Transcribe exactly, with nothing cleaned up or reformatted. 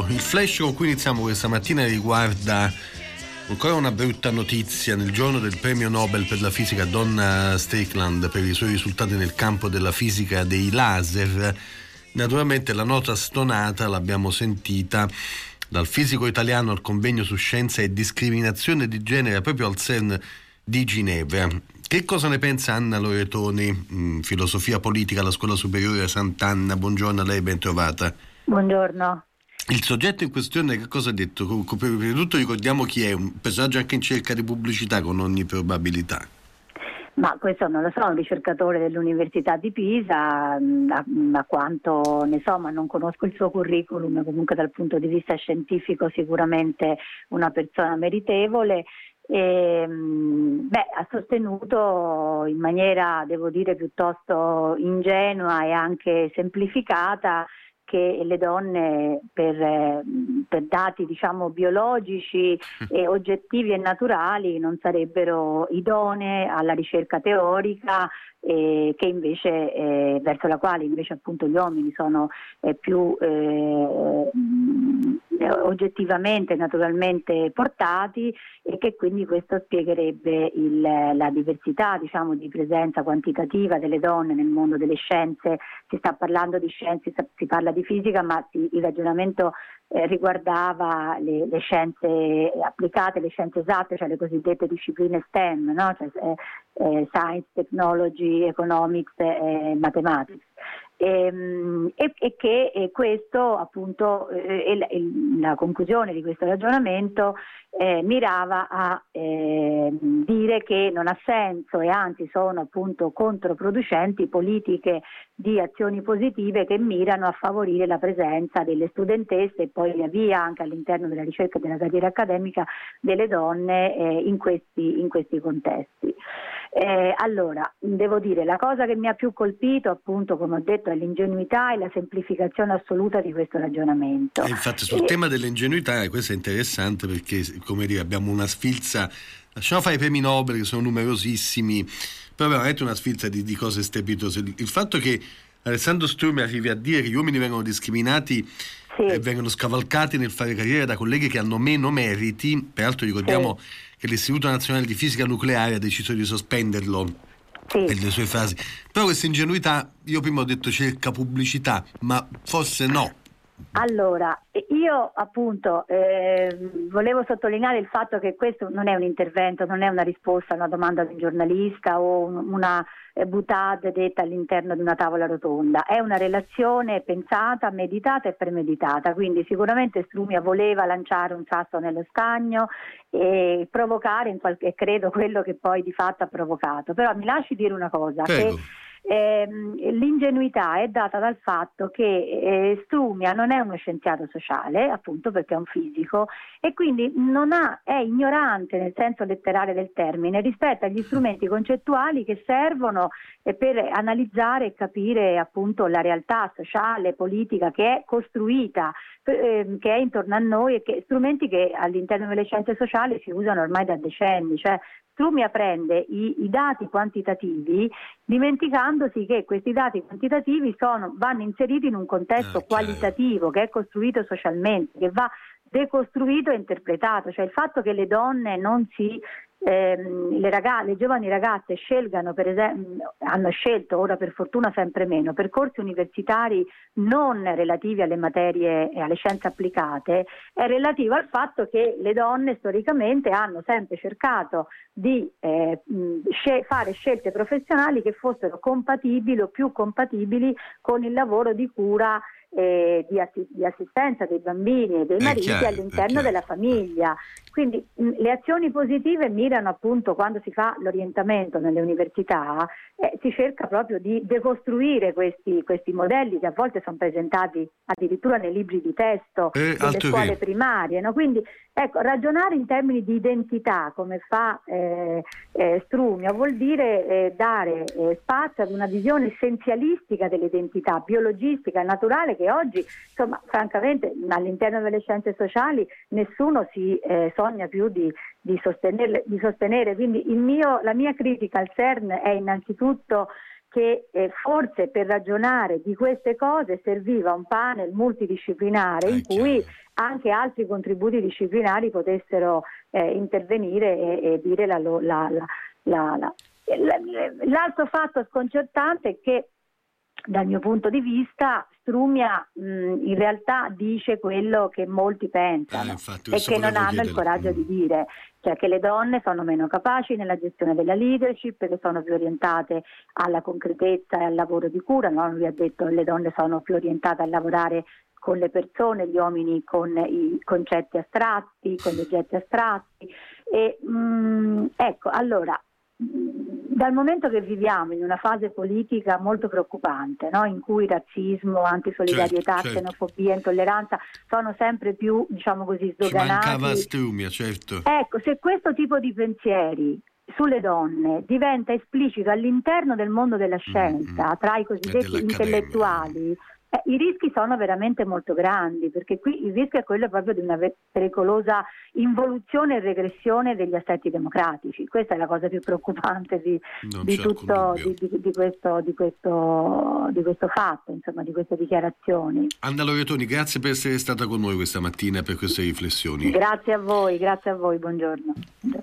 Il flash con cui iniziamo questa mattina riguarda ancora una brutta notizia. Nel giorno del premio Nobel per la fisica Donna Strickland per i suoi risultati nel campo della fisica dei laser, naturalmente la nota stonata l'abbiamo sentita dal fisico italiano al convegno su scienza e discriminazione di genere proprio al CERN di Ginevra. Che cosa ne pensa Anna Loretoni, mh, filosofia politica alla Scuola Superiore Sant'Anna? Buongiorno a lei, ben trovata. Buongiorno. Il soggetto in questione che cosa ha detto? Prima di tutto ricordiamo chi è, un personaggio anche in cerca di pubblicità con ogni probabilità. Ma questo non lo so, un ricercatore dell'Università di Pisa, da, da quanto ne so, ma non conosco il suo curriculum, comunque dal punto di vista scientifico sicuramente una persona meritevole. E, beh, ha sostenuto in maniera, devo dire, piuttosto ingenua e anche semplificata che le donne per, per dati diciamo biologici e oggettivi e naturali non sarebbero idonee alla ricerca teorica, eh, che invece eh, verso la quale invece appunto gli uomini sono eh, più eh, oggettivamente naturalmente portati, e che quindi questo spiegherebbe il, la diversità diciamo di presenza quantitativa delle donne nel mondo delle scienze. Si sta parlando di scienze, si parla di fisica, ma si, il ragionamento eh, riguardava le, le scienze applicate, le scienze esatte, cioè le cosiddette discipline STEM, no? Cioè, eh, eh, Science, Technology, Economics e eh, Mathematics. E, e, e che e questo appunto eh, e la conclusione di questo ragionamento eh, mirava a eh, dire che non ha senso e anzi sono appunto controproducenti politiche di azioni positive che mirano a favorire la presenza delle studentesse e poi via via anche all'interno della ricerca e della carriera accademica delle donne eh, in questi in questi contesti. Eh, allora, devo dire, la cosa che mi ha più colpito, appunto, come ho detto, è l'ingenuità e la semplificazione assoluta di questo ragionamento. E infatti sul e... tema dell'ingenuità, questo è interessante perché, come dire, abbiamo una sfilza, lasciamo fare i premi Nobel che sono numerosissimi, però veramente una sfilza di, di cose strepitose. Il fatto che Alessandro Strumi arrivi a dire che gli uomini vengono discriminati sì. e vengono scavalcati nel fare carriera da colleghi che hanno meno meriti, peraltro ricordiamo sì. che l'Istituto Nazionale di Fisica Nucleare ha deciso di sospenderlo sì. per le sue frasi. Però questa ingenuità, io prima ho detto cerca pubblicità, ma forse no. Allora, io appunto eh, volevo sottolineare il fatto che questo non è un intervento, non è una risposta a una domanda di un giornalista o un, una eh, boutade detta all'interno di una tavola rotonda, è una relazione pensata, meditata e premeditata, quindi sicuramente Strumia voleva lanciare un sasso nello stagno e provocare in qualche, credo quello che poi di fatto ha provocato. Però mi lasci dire una cosa, Prego. che Eh, l'ingenuità è data dal fatto che eh, Strumia non è uno scienziato sociale, appunto perché è un fisico, e quindi non ha, è ignorante nel senso letterale del termine rispetto agli strumenti concettuali che servono eh, per analizzare e capire appunto la realtà sociale, politica che è costruita, eh, che è intorno a noi, e che strumenti che all'interno delle scienze sociali si usano ormai da decenni. Cioè Strumia prende i, i dati quantitativi dimenticandosi che questi dati quantitativi sono, vanno inseriti in un contesto okay. qualitativo che è costruito socialmente, che va decostruito e interpretato. Cioè il fatto che le donne non si ehm, le, ragazze, le giovani ragazze scelgano, per esempio, hanno scelto ora per fortuna sempre meno percorsi universitari non relativi alle materie e alle scienze applicate, è relativo al fatto che le donne storicamente hanno sempre cercato di eh, sce- fare scelte professionali che fossero compatibili o più compatibili con il lavoro di cura eh, di, assi- di assistenza dei bambini e dei mariti chiaro, all'interno della famiglia. Quindi mh, le azioni positive mirano appunto, quando si fa l'orientamento nelle università, eh, si cerca proprio di decostruire questi, questi modelli che a volte sono presentati addirittura nei libri di testo eh, delle scuole che... primarie, no? Quindi ecco, ragionare in termini di identità come fa eh, eh, Strumia vuol dire eh, dare eh, spazio ad una visione essenzialistica dell'identità biologistica e naturale che oggi, insomma, francamente all'interno delle scienze sociali nessuno si eh, sogna più di, di, sostenere, di sostenere. Quindi il mio, la mia critica al CERN è innanzitutto che eh, forse per ragionare di queste cose serviva un panel multidisciplinare in cui anche altri contributi disciplinari potessero eh, intervenire e, e dire la, la, la, la, la. L'altro fatto sconcertante è che dal mio punto di vista Strumia mh, in realtà dice quello che molti pensano, ah, infatti, e che non hanno chiedere. il coraggio mm. di dire, cioè che le donne sono meno capaci nella gestione della leadership, che sono più orientate alla concretezza e al lavoro di cura. No? Lui ha detto che le donne sono più orientate a lavorare con le persone, gli uomini con i concetti astratti, con gli oggetti astratti. E, mh, ecco, allora, dal momento che viviamo in una fase politica molto preoccupante, no? in cui razzismo, antisolidarietà, certo, certo. xenofobia, intolleranza sono sempre più, diciamo così, sdoganati. Ci mancava Strumia, certo. Ecco, se questo tipo di pensieri sulle donne diventa esplicito all'interno del mondo della scienza, mm-hmm. tra i cosiddetti intellettuali, eh, i rischi sono veramente molto grandi, perché qui il rischio è quello proprio di una pericolosa involuzione e regressione degli assetti democratici. Questa è la cosa più preoccupante di, di tutto di, di, di, questo, di, questo, di questo fatto, insomma, di queste dichiarazioni. Anna Loretoni, grazie per essere stata con noi questa mattina e per queste riflessioni. Grazie a voi, grazie a voi, buongiorno.